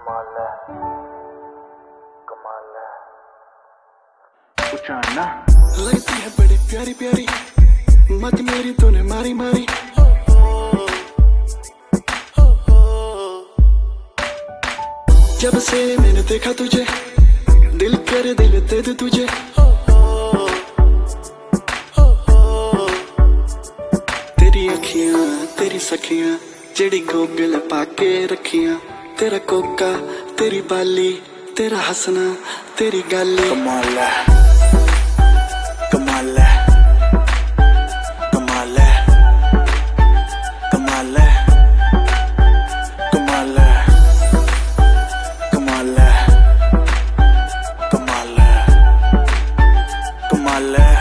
कमाल है, कमाल है। कुछ आना लगती है बड़ी प्यारी प्यारी, मत मेरी तूने मारी मारी। जब से मैंने देखा तुझे, दिल करे दिल दे दे तुझे। तेरी अखियां तेरी सखियां, जेड़ी गोगल पाके रखियां। तेरा कोका तेरी बाली, तेरा हंसना तेरी गाली। कमाल है, कमाल है, कमाल है, कमाल है, कमाल है, कमाल है, कमाल है, कमाल है,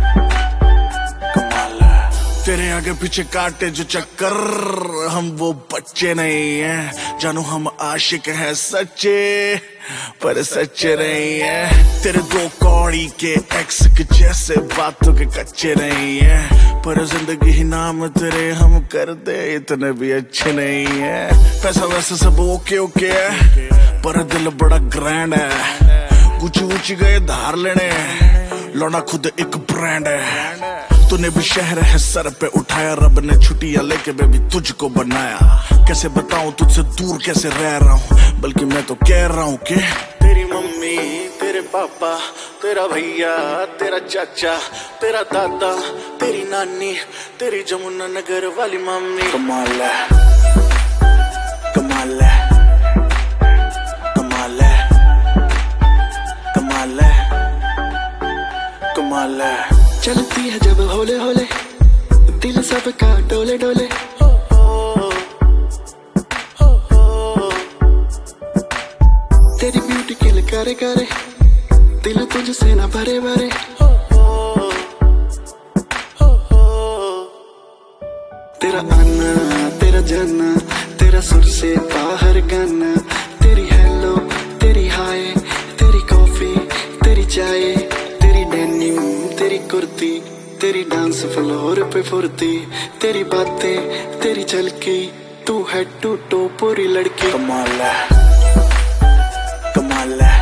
कमाल है। तेरे आगे पीछे काटे जो चक्कर, हम वो बच्चे नहीं हैं। जानू हम आशिक हैं सच्चे, पर सच्चे नहीं हैं। तेरे दो कौड़ी के एक्स के जैसे बातों के कच्चे नहीं हैं। पर जिंदगी ही नाम तेरे हम कर दे, इतने भी अच्छे नहीं हैं। पैसा वैसे सब ओके ओके है, पर दिल बड़ा ग्रैंड है। गुची ऊंची गए धार लेने, लौना खुद एक ब्रांड है। तूने भी शहर है सर पे उठाया, रब ने छुट्टियां लेके बेबी तुझको बनाया। कैसे बताऊं तुझसे दूर कैसे रह रहा हूँ, बल्कि मैं तो कह रहा हूँ कि तेरी मम्मी तेरे पापा, तेरा भैया तेरा चाचा, तेरा दादा तेरी नानी, तेरी जमुना नगर वाली मम्मी। कमाल है, कमाल है, कमाल है, कमाल है, कमाल है। चलती है जब होले होले, दिल सबका डोले डोले। तेरी ब्यूटी किल करे करे, दिल तुझसे ना भरे भरे। तेरा आना तेरा जाना, तेरा सुर से बाहर गाना। तेरी हेलो तेरी हाय, तेरी कॉफी तेरी चाय, तेरी डेनिम तेरी कुर्ती, तेरी डांस फ्लोर पे फुर्ती। तेरी बातें तेरी झलकी, तू है टू टू पूरी लड़की। कमाल है, कमाल है,